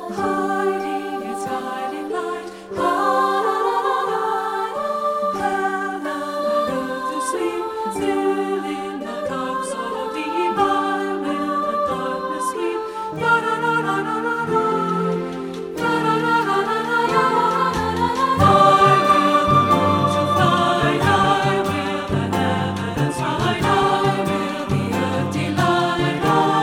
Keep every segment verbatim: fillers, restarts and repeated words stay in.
hiding its guiding light. Heaven and earth to sleep, still in the dark, so deep. I will the darkness sweep. Ya na na na na na na. Ya na na na na na na. I will the moon to fly. I will the heavens ride. I will the earth delight.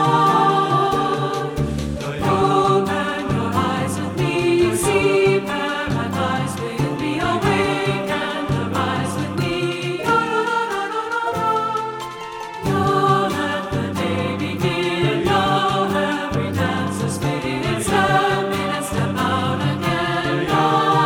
Open your eyes with me, see paradise with me. Awake and arise with me. Ya na na na na na. Ya let the day begin. Ya every dancer spin. Step in and step out again. Ya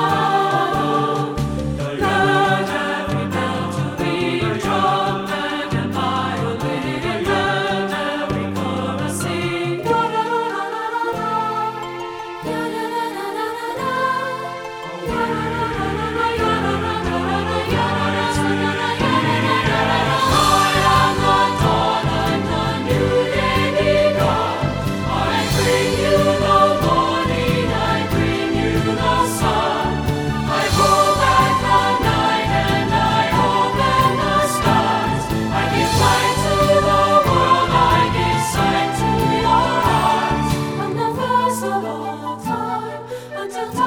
let every bell to ring. Trumpet and violin. Let every chorus sing. Ya na na na na na. Ya na na na na na na. Ya na na na na na. Ya na na na na na. Ya na na na na na. Ya na na na na na. I am the dawn, I'm the new day begun. I bring you the morning, I bring you the sun. I pull back the night and I open the skies. I give light to the world, I give sight to your eyes. From the first of all time until time.